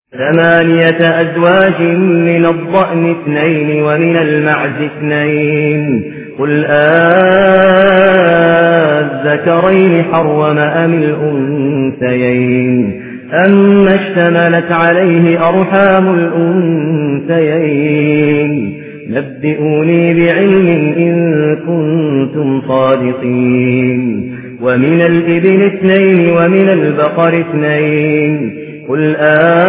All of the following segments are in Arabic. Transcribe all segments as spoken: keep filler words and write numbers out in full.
ثمانية أزواج من الضأن اثنين ومن المعز اثنين قل آذكرين حرم أم الأنثيين أما اشتملت عليه أرحام الأنثيين نبئوني بعلم إن كنتم صادقين ومن الإبل اثنين ومن البقر اثنين قل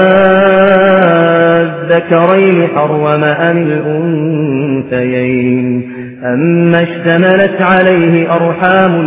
آذكرين حرم أم الأنثيين أما اشتملت عليه أرحام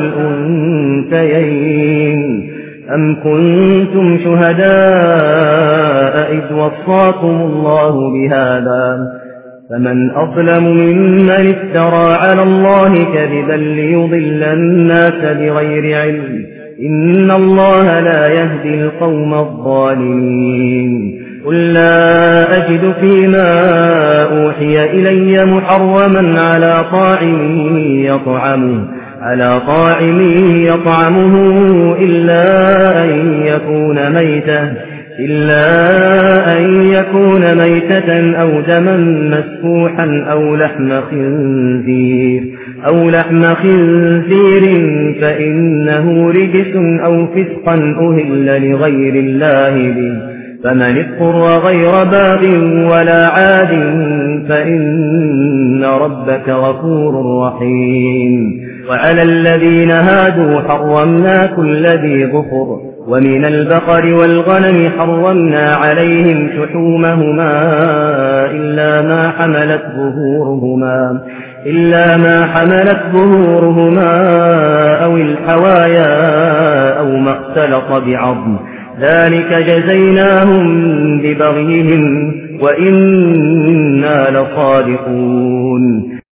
الأنثيين أم كنتم شهداء إذ وصاكم الله بهذا فمن أظلم ممن افترى على الله كذبا ليضل الناس بغير علم إن الله لا يهدي القوم الظالمين قل لا أجد فيما أوحي إلي محرما على طاعم يطعمه على طاعم يطعمه إلا أن يكون ميتة إلا أن يكون ميتة أو دما مسفوحا أو لحم خنزير أو لحم خنزير فإنه رجس أو فسقا أهل لغير الله به فمن اضطر غير باغ ولا عاد فإن ربك غفور رحيم وعلى الذين هادوا حرمنا كل ذي ظفر ومن البقر والغنم حرمنا عليهم شحومهما إلا ما حملت ظهورهما إلا ما حملت ظهورهما أو الحوايا أو ما اختلط بعظم ذلك جزيناهم ببغيهم وإنا لصادقون